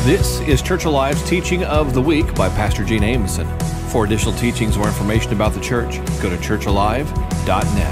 This is Church Alive's Teaching of the Week by Pastor Gene Amison. For additional teachings or information about the church, go to churchalive.net.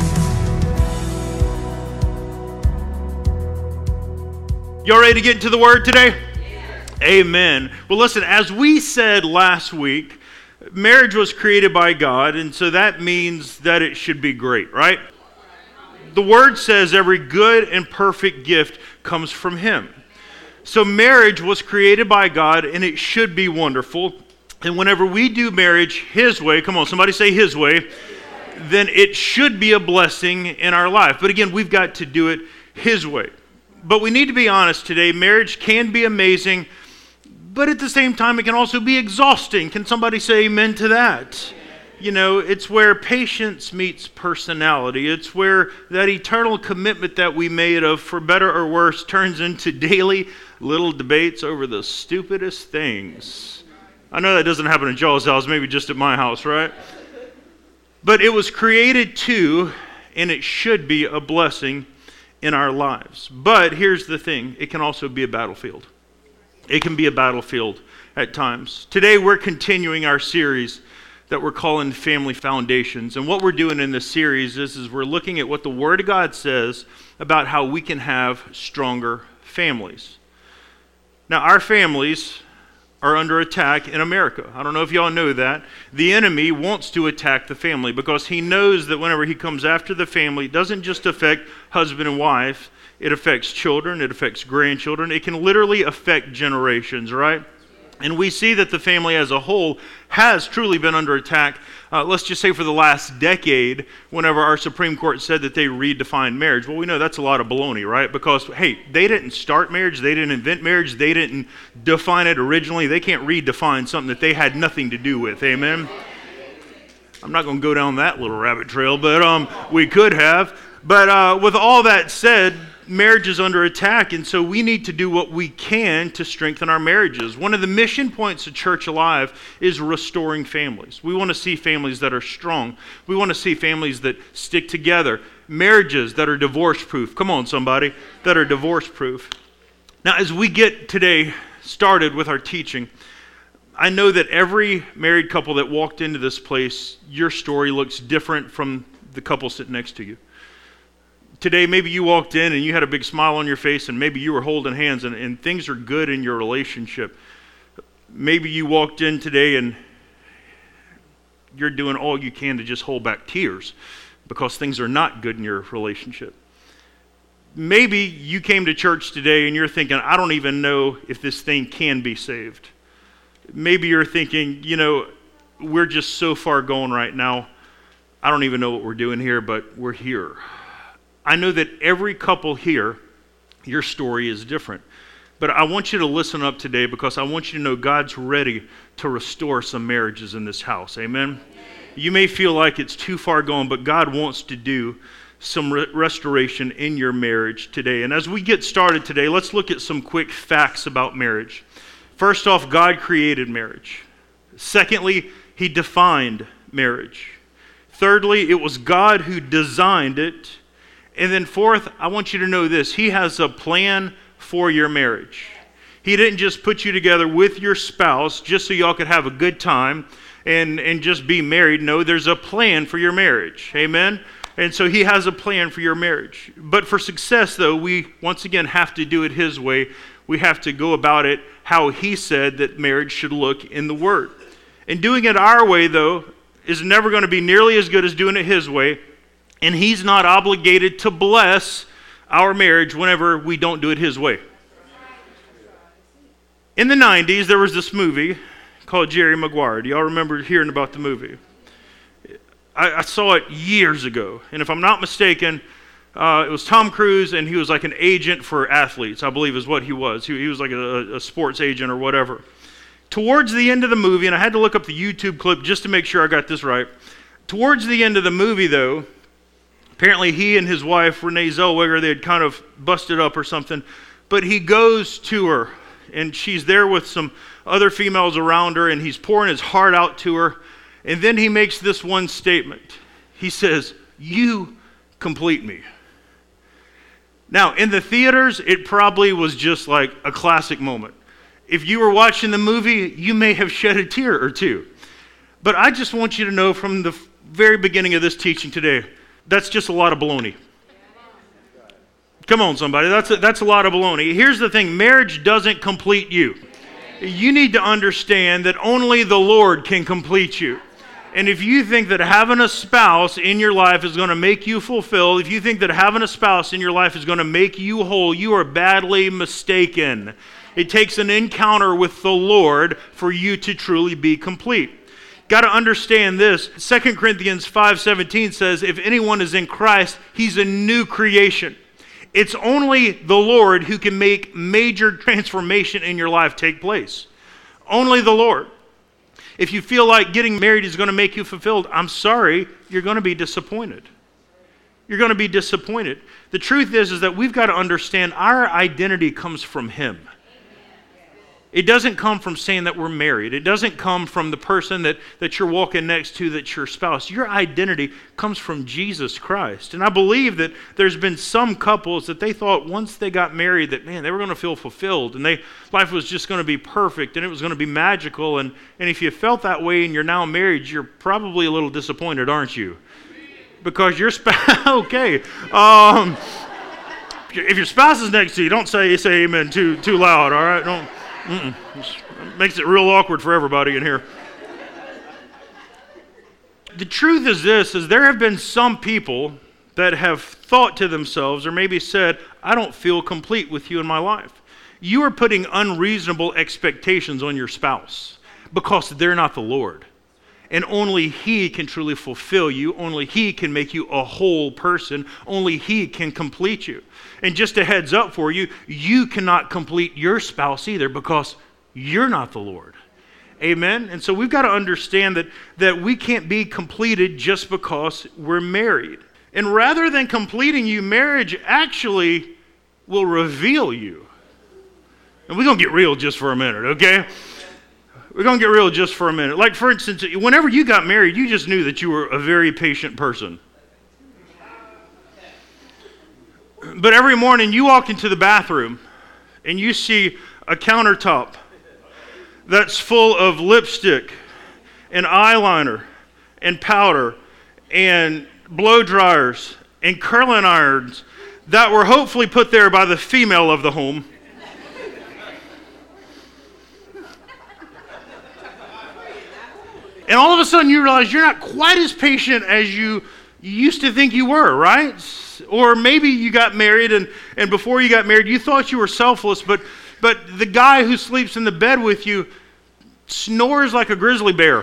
Y'all ready to get into the Word today? Yeah. Amen. Well, listen, as we said last week, marriage was created by God, and so that means that it should be great, right? The Word says every good and perfect gift comes from Him. So marriage was created by God, and it should be wonderful. And whenever we do marriage His way, come on, somebody say His way, then it should be a blessing in our life. But again, we've got to do it His way. But we need to be honest today. Marriage can be amazing, but at the same time, it can also be exhausting. Can somebody say amen to that? You know, it's where patience meets personality. It's where that eternal commitment that we made of, for better or worse, turns into daily little debates over the stupidest things. I know that doesn't happen in Joel's house, maybe just at my house, right? But it was created to, and it should be a blessing in our lives. But here's the thing, it can also be a battlefield. It can be a battlefield at times. Today we're continuing our series that we're calling Family Foundations. And what we're doing in this series is we're looking at what the Word of God says about how we can have stronger families. Now, our families are under attack in America. I don't know if y'all know that. The enemy wants to attack the family because he knows that whenever he comes after the family, it doesn't just affect husband and wife, it affects children, it affects grandchildren. It can literally affect generations, right? And we see that the family as a whole has truly been under attack, let's just say for the last decade, whenever our Supreme Court said that they redefined marriage. Well, we know that's a lot of baloney, right? Because, hey, they didn't start marriage, they didn't invent marriage, they didn't define it originally. They can't redefine something that they had nothing to do with, amen? I'm not going to go down that little rabbit trail, but we could have. But with all that said, marriage is under attack, and so we need to do what we can to strengthen our marriages. One of the mission points of Church Alive is restoring families. We want to see families that are strong. We want to see families that stick together. Marriages that are divorce-proof. Come on, somebody. That are divorce-proof. Now, as we get today started with our teaching, I know that every married couple that walked into this place, your story looks different from the couple sitting next to you. Today, maybe you walked in and you had a big smile on your face, and maybe you were holding hands and things are good in your relationship. Maybe you walked in today and you're doing all you can to just hold back tears because things are not good in your relationship. Maybe you came to church today and you're thinking, I don't even know if this thing can be saved. Maybe you're thinking, you know, we're just so far gone right now. I don't even know what we're doing here, but we're here. I know that every couple here, your story is different. But I want you to listen up today because I want you to know God's ready to restore some marriages in this house. Amen? You may feel like it's too far gone, but God wants to do some restoration in your marriage today. And as we get started today, let's look at some quick facts about marriage. First off, God created marriage. Secondly, He defined marriage. Thirdly, it was God who designed it. And then fourth, I want you to know this. He has a plan for your marriage. He didn't just put you together with your spouse just so y'all could have a good time and just be married. No, there's a plan for your marriage. Amen? And so He has a plan for your marriage. But for success, though, we once again have to do it His way. We have to go about it how He said that marriage should look in the Word. And doing it our way, though, is never going to be nearly as good as doing it His way. And He's not obligated to bless our marriage whenever we don't do it His way. In the 90s, there was this movie called Jerry Maguire. Do y'all remember hearing about the movie? I saw it years ago. And if I'm not mistaken, it was Tom Cruise, and he was like an agent for athletes, I believe is what he was. He was like a sports agent or whatever. Towards the end of the movie, and I had to look up the YouTube clip just to make sure I got this right. Towards the end of the movie, though, apparently he and his wife, Renee Zellweger, they had kind of busted up or something. But he goes to her, and she's there with some other females around her, and he's pouring his heart out to her. And then he makes this one statement. He says, "You complete me." Now, in the theaters, it probably was just like a classic moment. If you were watching the movie, you may have shed a tear or two. But I just want you to know from the very beginning of this teaching today, that's just a lot of baloney. Come on, somebody. That's a lot of baloney. Here's the thing. Marriage doesn't complete you. You need to understand that only the Lord can complete you. And if you think that having a spouse in your life is going to make you fulfilled, if you think that having a spouse in your life is going to make you whole, you are badly mistaken. It takes an encounter with the Lord for you to truly be complete. Got to understand this. 2 Corinthians 5:17 says, if anyone is in Christ, he's a new creation. It's only the Lord who can make major transformation in your life take place. Only the Lord. If you feel like getting married is going to make you fulfilled, I'm sorry, you're going to be disappointed. You're going to be disappointed. The truth is that we've got to understand our identity comes from Him. It doesn't come from saying that we're married. It doesn't come from the person that you're walking next to that's your spouse. Your identity comes from Jesus Christ. And I believe that there's been some couples that they thought once they got married that, man, they were going to feel fulfilled and life was just going to be perfect and it was going to be magical. And if you felt that way and you're now married, you're probably a little disappointed, aren't you? Because your spouse, okay. If your spouse is next to you, don't say amen too loud, all right? Don't. It makes it real awkward for everybody in here. The truth is this, is there have been some people that have thought to themselves or maybe said, I don't feel complete with you in my life. You are putting unreasonable expectations on your spouse because they're not the Lord. And only He can truly fulfill you. Only He can make you a whole person. Only He can complete you. And just a heads up for you, you cannot complete your spouse either because you're not the Lord. Amen? And so we've got to understand that we can't be completed just because we're married. And rather than completing you, marriage actually will reveal you. And we're going to get real just for a minute, okay? We're going to get real just for a minute. Like, for instance, whenever you got married, you just knew that you were a very patient person. But every morning you walk into the bathroom and you see a countertop that's full of lipstick and eyeliner and powder and blow dryers and curling irons that were hopefully put there by the female of the home. And all of a sudden you realize you're not quite as patient as you used to think you were, right? Or maybe you got married and before you got married you thought you were selfless, but the guy who sleeps in the bed with you snores like a grizzly bear.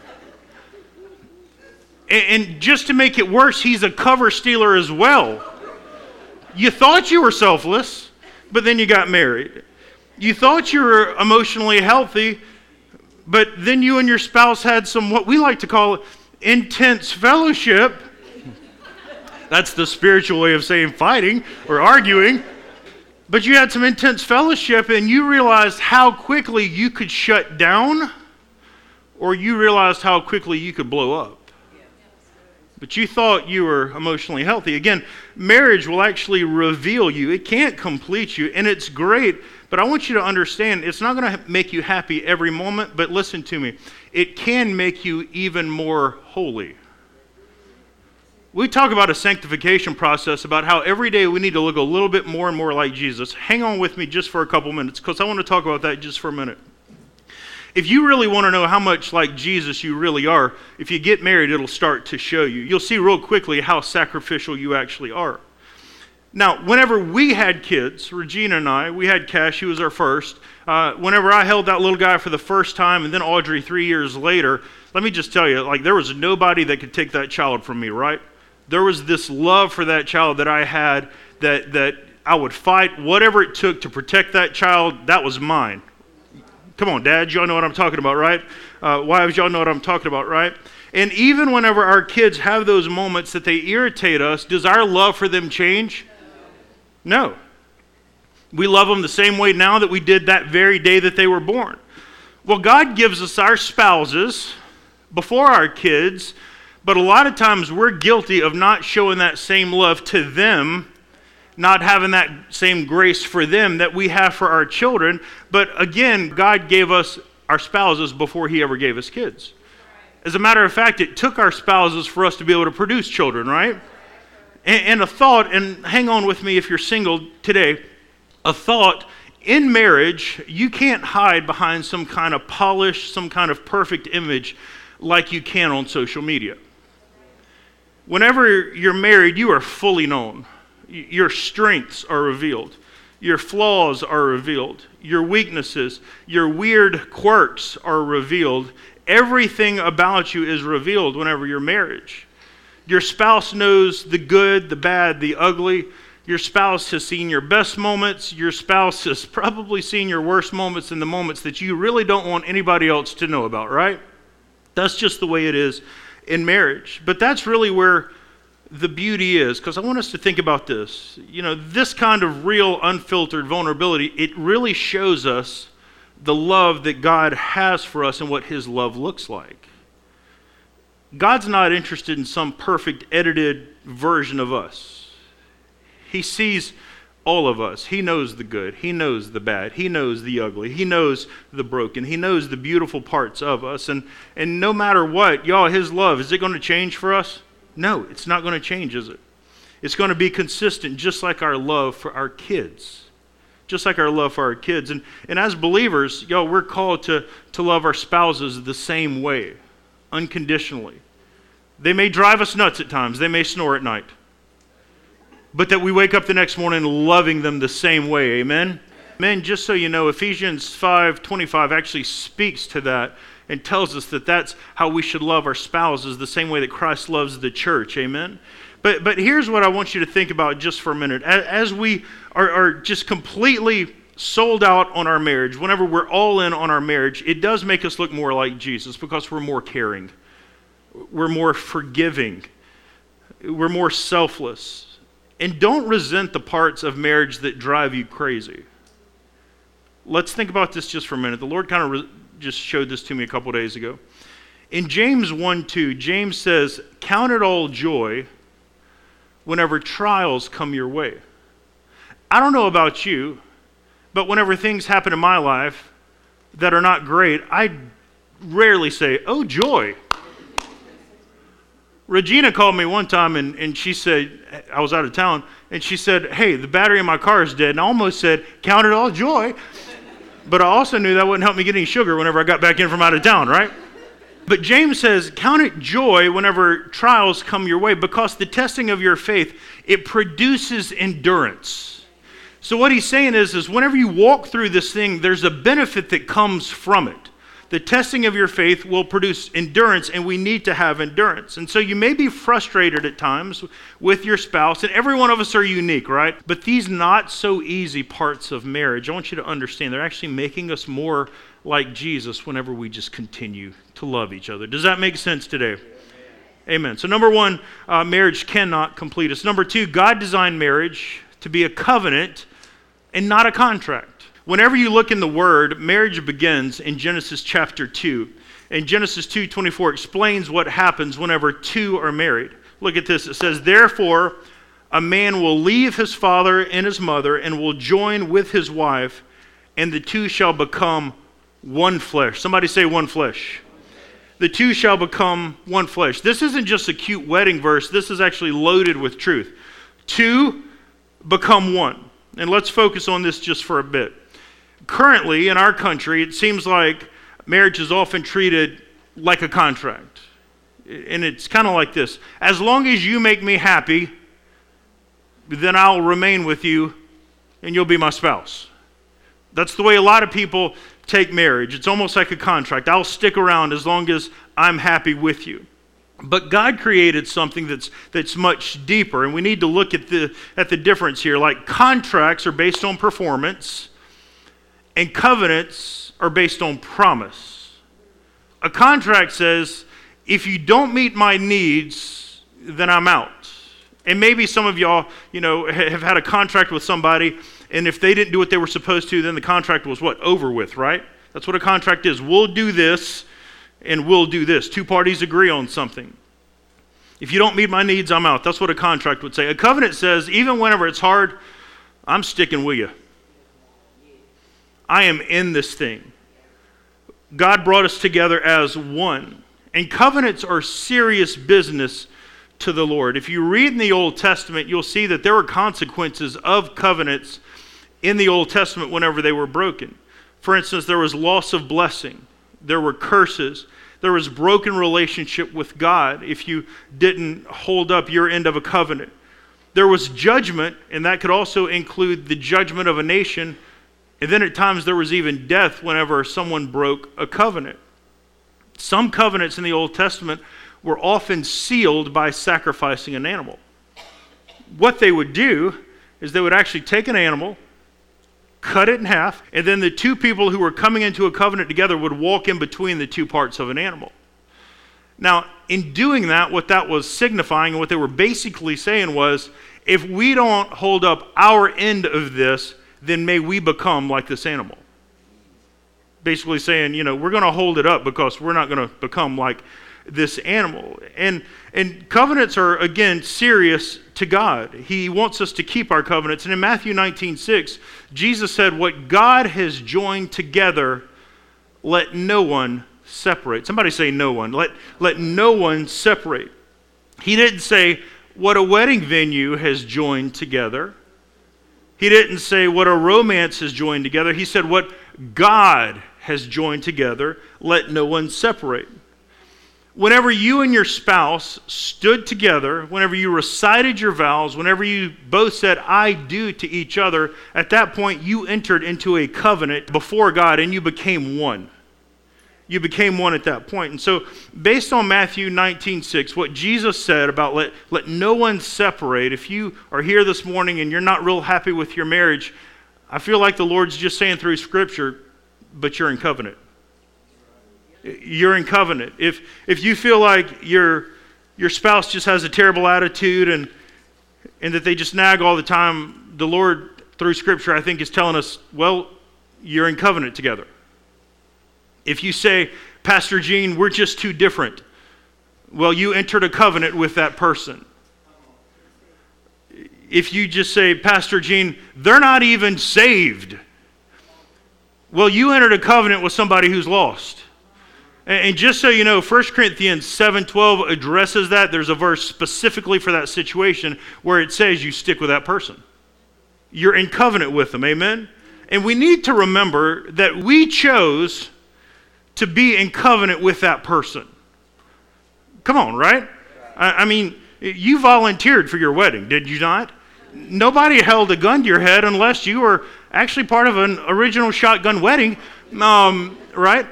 And just to make it worse, he's a cover stealer as well. You thought you were selfless, but then you got married. You thought you were emotionally healthy, but then you and your spouse had some, what we like to call intense fellowship. That's the spiritual way of saying fighting or arguing. But you had some intense fellowship and you realized how quickly you could shut down, or you realized how quickly you could blow up. But you thought you were emotionally healthy. Again, marriage will actually reveal you. It can't complete you, and it's great. But I want you to understand, it's not going to make you happy every moment, but listen to me. It can make you even more holy. We talk about a sanctification process, about how every day we need to look a little bit more and more like Jesus. Hang on with me just for a couple minutes, because I want to talk about that just for a minute. If you really want to know how much like Jesus you really are, if you get married, it'll start to show you. You'll see real quickly how sacrificial you actually are. Now, whenever we had kids, Regina and I, we had Cash, she was our first. Whenever I held that little guy for the first time, and then Audrey 3 years later, let me just tell you, like, there was nobody that could take that child from me, right? There was this love for that child that I had, that I would fight whatever it took to protect that child. That was mine. Come on, dads, y'all know what I'm talking about, right? Wives, y'all know what I'm talking about, right? And even whenever our kids have those moments that they irritate us, does our love for them change? No. We love them the same way now that we did that very day that they were born. Well, God gives us our spouses before our kids, but a lot of times we're guilty of not showing that same love to them not having that same grace for them that we have for our children. But again, God gave us our spouses before he ever gave us kids. As a matter of fact, it took our spouses for us to be able to produce children, right? And a thought, and hang on with me if you're single today, a thought, in marriage, you can't hide behind some kind of polished, some kind of perfect image like you can on social media. Whenever you're married, you are fully known. Your strengths are revealed. Your flaws are revealed. Your weaknesses, your weird quirks are revealed. Everything about you is revealed whenever you're married. Your spouse knows the good, the bad, the ugly. Your spouse has seen your best moments. Your spouse has probably seen your worst moments and the moments that you really don't want anybody else to know about, right? That's just the way it is in marriage. But that's really where the beauty is, because I want us to think about this. You know, this kind of real, unfiltered vulnerability, it really shows us the love that God has for us and what his love looks like. God's not interested in some perfect, edited version of us. He sees all of us. He knows the good. He knows the bad. He knows the ugly. He knows the broken. He knows the beautiful parts of us. And no matter what, y'all, his love, is it going to change for us? No, it's not going to change, is it? It's going to be consistent, just like our love for our kids. Just like our love for our kids. And as believers, y'all, we're called to love our spouses the same way, unconditionally. They may drive us nuts at times. They may snore at night. But that we wake up the next morning loving them the same way, amen? Men, just so you know, Ephesians 5:25 actually speaks to that and tells us that that's how we should love our spouses, the same way that Christ loves the church, amen? But here's what I want you to think about just for a minute. As we are just completely sold out on our marriage, whenever we're all in on our marriage, it does make us look more like Jesus because we're more caring. We're more forgiving. We're more selfless. And don't resent the parts of marriage that drive you crazy. Let's think about this just for a minute. The Lord kind of just showed this to me a couple days ago. In James 1:2, James says, "Count it all joy whenever trials come your way." I don't know about you, but whenever things happen in my life that are not great, I rarely say, "Oh, joy." Regina called me one time and she said, I was out of town, and she said, "Hey, the battery in my car is dead." And I almost said, "Count it all joy." But I also knew that wouldn't help me get any sugar whenever I got back in from out of town, right? But James says, count it joy whenever trials come your way, because the testing of your faith, it produces endurance. So what he's saying is whenever you walk through this thing, there's a benefit that comes from it. The testing of your faith will produce endurance, and we need to have endurance. And so you may be frustrated at times with your spouse, and every one of us are unique, right? But these not so easy parts of marriage, I want you to understand, they're actually making us more like Jesus whenever we just continue to love each other. Does that make sense today? Amen. So number one, marriage cannot complete us. Number two, God designed marriage to be a covenant and not a contract. Whenever you look in the Word, marriage begins in Genesis chapter 2. And Genesis 2:24 explains what happens whenever two are married. Look at this. It says, "Therefore, a man will leave his father and his mother and will join with his wife, and the two shall become one flesh." Somebody say one flesh. The two shall become one flesh. This isn't just a cute wedding verse. This is actually loaded with truth. Two become one. And let's focus on this just for a bit. Currently, in our country, it seems like marriage is often treated like a contract. And it's kind of like this. As long as you make me happy, then I'll remain with you and you'll be my spouse. That's the way a lot of people take marriage. It's almost like a contract. I'll stick around as long as I'm happy with you. But God created something that's much deeper, and we need to look at the difference here. Like, contracts are based on performance, and covenants are based on promise. A contract says, if you don't meet my needs, then I'm out. And maybe some of y'all, have had a contract with somebody, and if they didn't do what they were supposed to, then the contract was what? Over with, right? That's what a contract is. We'll do this, and we'll do this. Two parties agree on something. If you don't meet my needs, I'm out. That's what a contract would say. A covenant says, even whenever it's hard, I'm sticking with you. I am in this thing. God brought us together as one. And covenants are serious business to the Lord. If you read in the Old Testament, you'll see that there were consequences of covenants in the Old Testament whenever they were broken. For instance, there was loss of blessing. There were curses. There was broken relationship with God if you didn't hold up your end of a covenant. There was judgment, and that could also include the judgment of a nation. And then at times there was even death whenever someone broke a covenant. Some covenants in the Old Testament were often sealed by sacrificing an animal. What they would do is they would actually take an animal, cut it in half, and then the two people who were coming into a covenant together would walk in between the two parts of an animal. Now, in doing that, what that was signifying and what they were basically saying was, if we don't hold up our end of this, then may we become like this animal. Basically saying, we're going to hold it up because we're not going to become like this animal. And covenants are, again, serious to God. He wants us to keep our covenants. And in Matthew 19:6, Jesus said, what God has joined together, let no one separate. Somebody say no one. Let no one separate. He didn't say what a wedding venue has joined together. He didn't say what a romance has joined together. He said what God has joined together, let no one separate. Whenever you and your spouse stood together, whenever you recited your vows, whenever you both said, I do to each other, at that point you entered into a covenant before God and you became one. You became one at that point. And so based on Matthew 19:6, what Jesus said about let no one separate, if you are here this morning and you're not real happy with your marriage, I feel like the Lord's just saying through Scripture, but you're in covenant. You're in covenant. If you feel like your spouse just has a terrible attitude and that they just nag all the time, the Lord, through Scripture, I think is telling us, well, you're in covenant together. If you say, Pastor Gene, we're just too different, well, you entered a covenant with that person. If you just say, Pastor Gene, they're not even saved, well, you entered a covenant with somebody who's lost. And just so you know, 1 Corinthians 7:12 addresses that. There's a verse specifically for that situation where it says you stick with that person. You're in covenant with them, amen? And we need to remember that we chose to be in covenant with that person. Come on, right? I mean, you volunteered for your wedding, did you not? Nobody held a gun to your head unless you were actually part of an original shotgun wedding, right?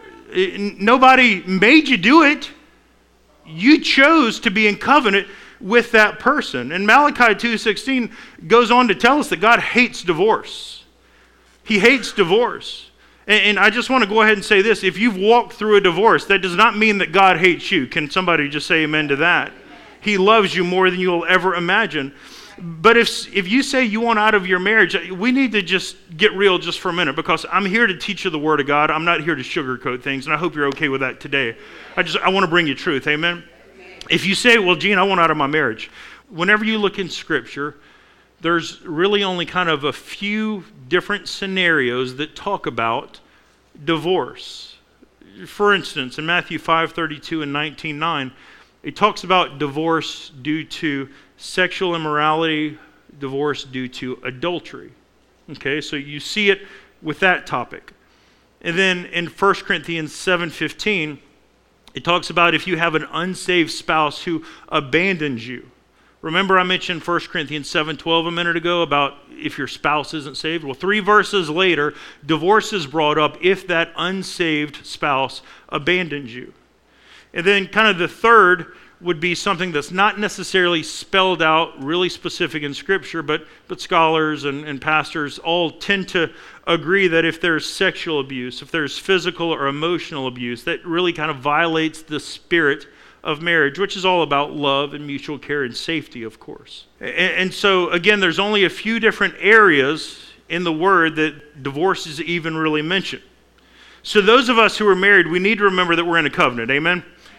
Nobody made you do it. You chose to be in covenant with that person. And Malachi 2:16 goes on to tell us that God hates divorce. He hates divorce. And I just want to go ahead and say this. If you've walked through a divorce, that does not mean that God hates you. Can somebody just say amen to that? He loves you more than you'll ever imagine. But if you say you want out of your marriage, we need to just get real just for a minute, because I'm here to teach you the Word of God. I'm not here to sugarcoat things, and I hope you're okay with that today. I want to bring you truth, amen? If you say, well, Gene, I want out of my marriage. Whenever you look in Scripture, there's really only kind of a few different scenarios that talk about divorce. For instance, in Matthew 5:32 and 19:9, it talks about divorce due to sexual immorality, divorce due to adultery. Okay, so you see it with that topic. And then in 1 Corinthians 7:15, it talks about if you have an unsaved spouse who abandons you. Remember I mentioned 1 Corinthians 7:12 a minute ago about if your spouse isn't saved? Well, 3 verses later, divorce is brought up if that unsaved spouse abandons you. And then kind of the third would be something that's not necessarily spelled out really specific in Scripture, but scholars and pastors all tend to agree that if there's sexual abuse, if there's physical or emotional abuse, that really kind of violates the spirit of marriage, which is all about love and mutual care and safety, of course. And so, again, there's only a few different areas in the Word that divorce is even really mentioned. So those of us who are married, we need to remember that we're in a covenant, amen?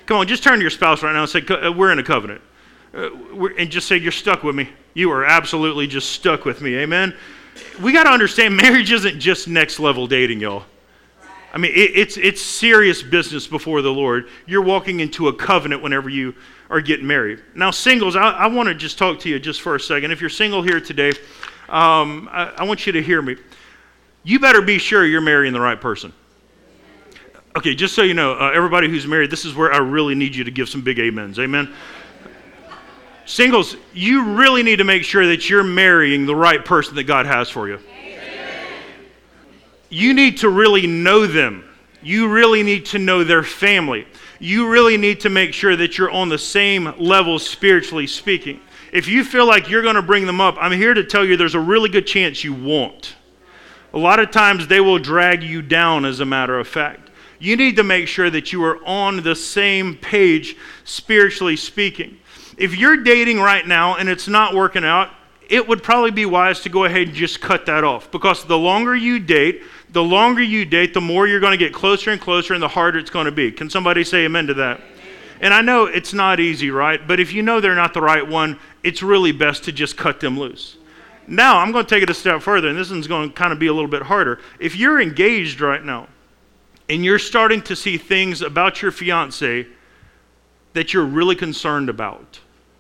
Come on, just turn to your spouse right now and say, we're in a covenant. And just say, you're stuck with me. You are absolutely just stuck with me. Amen? We got to understand marriage isn't just next level dating, y'all. I mean, it's serious business before the Lord. You're walking into a covenant whenever you are getting married. Now, singles, I want to just talk to you just for a second. If you're single here today, I want you to hear me. You better be sure you're marrying the right person. Okay, just so you know, everybody who's married, this is where I really need you to give some big amens. Amen? Singles, you really need to make sure that you're marrying the right person that God has for you. Amen. You need to really know them. You really need to know their family. You really need to make sure that you're on the same level spiritually speaking. If you feel like you're going to bring them up, I'm here to tell you there's a really good chance you won't. A lot of times they will drag you down, as a matter of fact. You need to make sure that you are on the same page spiritually speaking. If you're dating right now and it's not working out, it would probably be wise to go ahead and just cut that off. Because the longer you date, the more you're going to get closer and closer and the harder it's going to be. Can somebody say amen to that? And I know it's not easy, right? But if you know they're not the right one, it's really best to just cut them loose. Now, I'm going to take it a step further, and this one's going to kind of be a little bit harder. If you're engaged right now, and you're starting to see things about your fiance that you're really concerned about,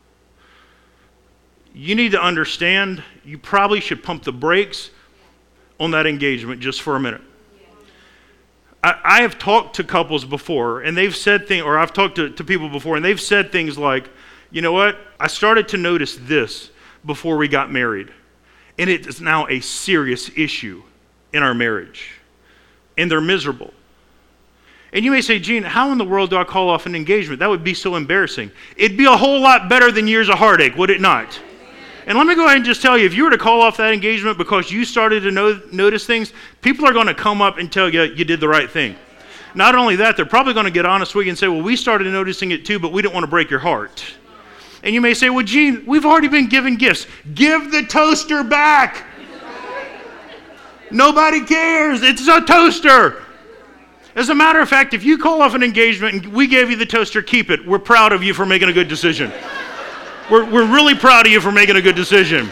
you need to understand you probably should pump the brakes on that engagement just for a minute. I have talked to couples before, and they've said things, or I've talked to people before, and they've said things like, you know what, I started to notice this before we got married, and it is now a serious issue in our marriage, and they're miserable. And you may say, Gene, how in the world do I call off an engagement? That would be so embarrassing. It'd be a whole lot better than years of heartache, would it not? And let me go ahead and just tell you, if you were to call off that engagement because you started to notice things, people are going to come up and tell you you did the right thing. Not only that, they're probably going to get honest with you and say, well, we started noticing it too, but we didn't want to break your heart. And you may say, well, Gene, we've already been given gifts. Give the toaster back. Nobody cares. It's a toaster. As a matter of fact, if you call off an engagement and we gave you the toaster, keep it. We're proud of you for making a good decision. We're really proud of you for making a good decision.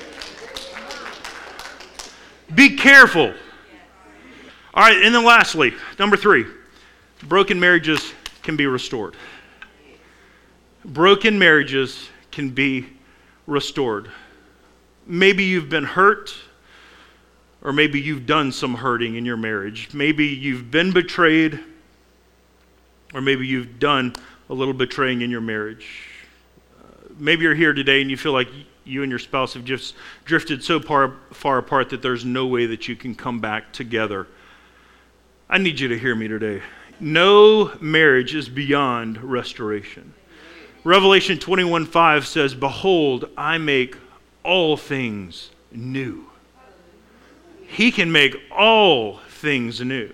Be careful. All right, and then lastly, number 3, broken marriages can be restored. Broken marriages can be restored. Maybe you've been hurt, or maybe you've done some hurting in your marriage. Maybe you've been betrayed, or maybe you've done a little betraying in your marriage. Maybe you're here today and you feel like you and your spouse have just drifted so far apart that there's no way that you can come back together. I need you to hear me today. No marriage is beyond restoration. Revelation 21:5 says, behold, I make all things new. He can make all things new.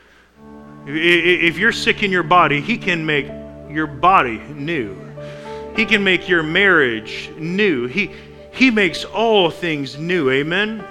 If you're sick in your body, He can make your body new. He can make your marriage new. He makes all things new. Amen?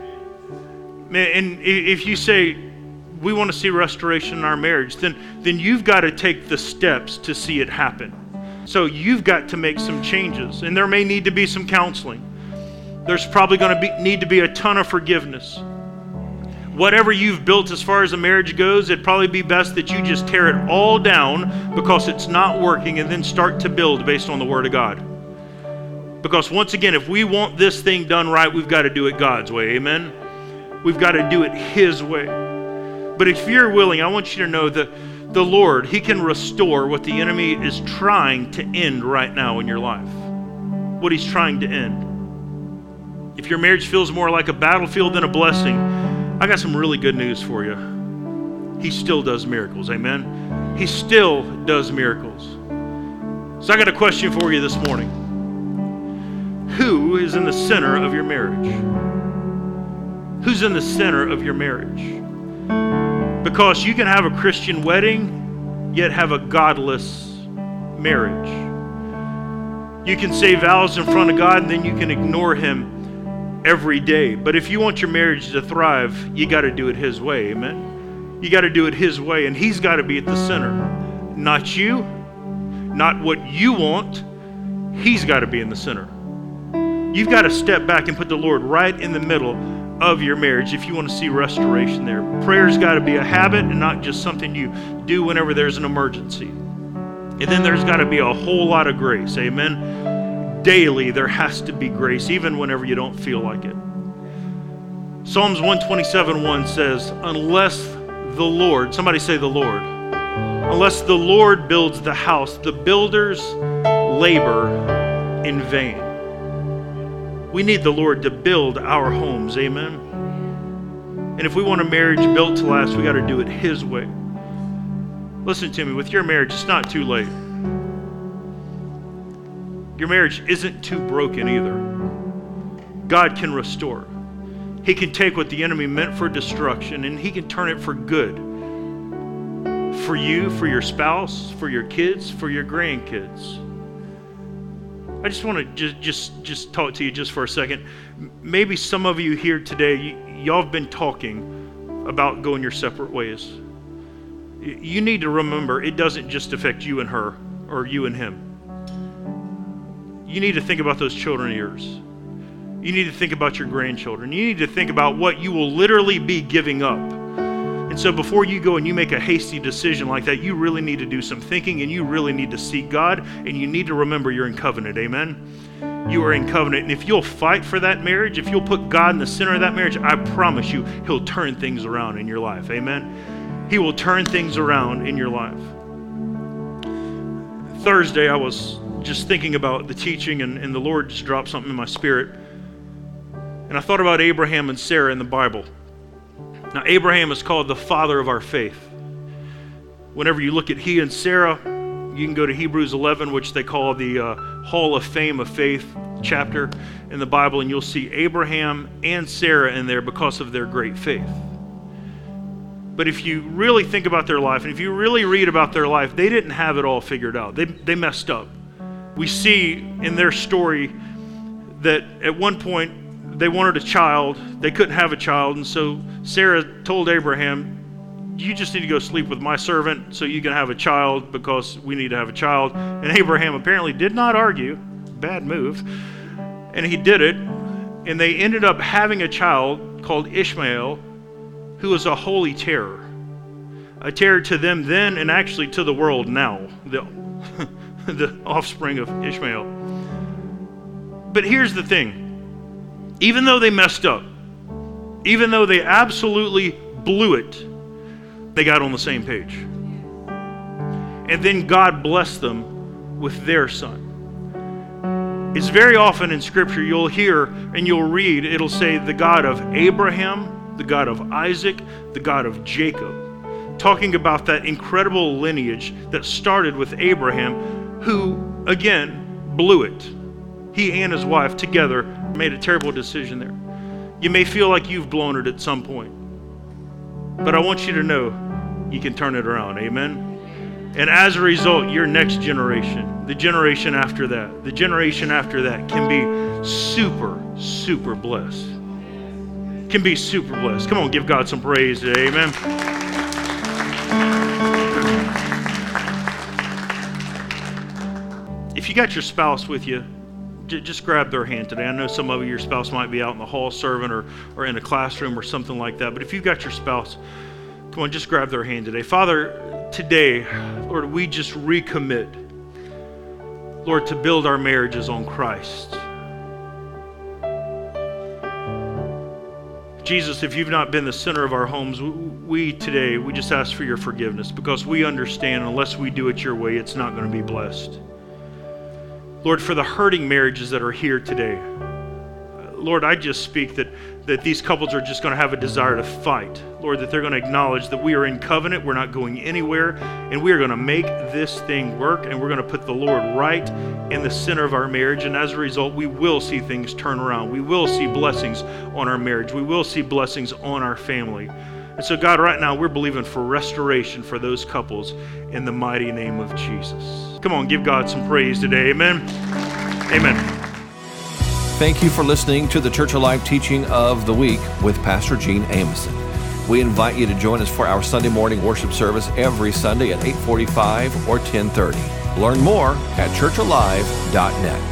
And if you say, we want to see restoration in our marriage, then you've got to take the steps to see it happen. So you've got to make some changes. And there may need to be some counseling. There's probably going to need to be a ton of forgiveness. Whatever you've built as far as a marriage goes, it'd probably be best that you just tear it all down because it's not working and then start to build based on the Word of God. Because once again, if we want this thing done right, we've got to do it God's way. Amen? We've got to do it His way. But if you're willing, I want you to know that the Lord, He can restore what the enemy is trying to end right now in your life. What he's trying to end. If your marriage feels more like a battlefield than a blessing, I got some really good news for you. He still does miracles, amen? He still does miracles. So I got a question for you this morning. Who is in the center of your marriage? Who's in the center of your marriage? Because you can have a Christian wedding, yet have a godless marriage. You can say vows in front of God, and then you can ignore Him every day. But if you want your marriage to thrive, you got to do it His way, amen? You got to do it His way, and He's got to be at the center. Not you, not what you want. He's got to be in the center. You've got to step back and put the Lord right in the middle of your marriage if you want to see restoration there. Prayer's got to be a habit and not just something you do whenever there's an emergency. And then there's got to be a whole lot of grace. Amen? Daily there has to be grace, even whenever you don't feel like it. Psalms 127:1 says, unless the Lord, somebody say the Lord, unless the Lord builds the house, the builders labor in vain. We need the Lord to build our homes, amen? And if we want a marriage built to last, we got to do it His way. Listen to me, with your marriage, it's not too late. Your marriage isn't too broken either. God can restore. He can take what the enemy meant for destruction and He can turn it for good. For you, for your spouse, for your kids, for your grandkids. I just want to just talk to you just for a second. Maybe some of you here today, y'all have been talking about going your separate ways. You need to remember, it doesn't just affect you and her or you and him. You need to think about those children of yours. You need to think about your grandchildren. You need to think about what you will literally be giving up. And so before you go and you make a hasty decision like that, you really need to do some thinking and you really need to seek God and you need to remember you're in covenant, amen? You are in covenant, and if you'll fight for that marriage, if you'll put God in the center of that marriage, I promise you, He'll turn things around in your life, amen? He will turn things around in your life. Thursday, I was just thinking about the teaching and the Lord just dropped something in my spirit. And I thought about Abraham and Sarah in the Bible. Now, Abraham is called the father of our faith. Whenever you look at he and Sarah, you can go to Hebrews 11, which they call the Hall of Fame of Faith chapter in the Bible, and you'll see Abraham and Sarah in there because of their great faith. But if you really think about their life, and if you really read about their life, they didn't have it all figured out. They messed up. We see in their story that at one point, they wanted a child. They couldn't have a child. And so Sarah told Abraham, you just need to go sleep with my servant so you can have a child because we need to have a child. And Abraham apparently did not argue. Bad move. And he did it. And they ended up having a child called Ishmael, who was a holy terror. A terror to them then and actually to the world now. The offspring of Ishmael. But here's the thing. Even though they messed up, even though they absolutely blew it, they got on the same page. And then God blessed them with their son. It's very often in Scripture you'll hear and you'll read, it'll say the God of Abraham, the God of Isaac, the God of Jacob. Talking about that incredible lineage that started with Abraham, who, again, blew it. He and his wife together made a terrible decision there. You may feel like you've blown it at some point, but I want you to know you can turn it around, amen? And as a result, your next generation, the generation after that, the generation after that can be super, super blessed. Can be super blessed. Come on, give God some praise today, amen? If you got your spouse with you, just grab their hand today. I know some of you, your spouse might be out in the hall serving or in a classroom or something like that. But if you've got your spouse, come on, just grab their hand today. Father, today, Lord, we just recommit, Lord, to build our marriages on Christ. Jesus, if you've not been the center of our homes, we just ask for your forgiveness because we understand unless we do it your way, it's not going to be blessed. Lord, for the hurting marriages that are here today, Lord, I just speak that these couples are just going to have a desire to fight. Lord, that they're going to acknowledge that we are in covenant, we're not going anywhere, and we are going to make this thing work, and we're going to put the Lord right in the center of our marriage, and as a result, we will see things turn around. We will see blessings on our marriage. We will see blessings on our family. And so, God, right now, we're believing for restoration for those couples in the mighty name of Jesus. Come on, give God some praise today. Amen. Amen. Thank you for listening to the Church Alive Teaching of the Week with Pastor Gene Ameson. We invite you to join us for our Sunday morning worship service every Sunday at 8:45 or 10:30. Learn more at churchalive.net.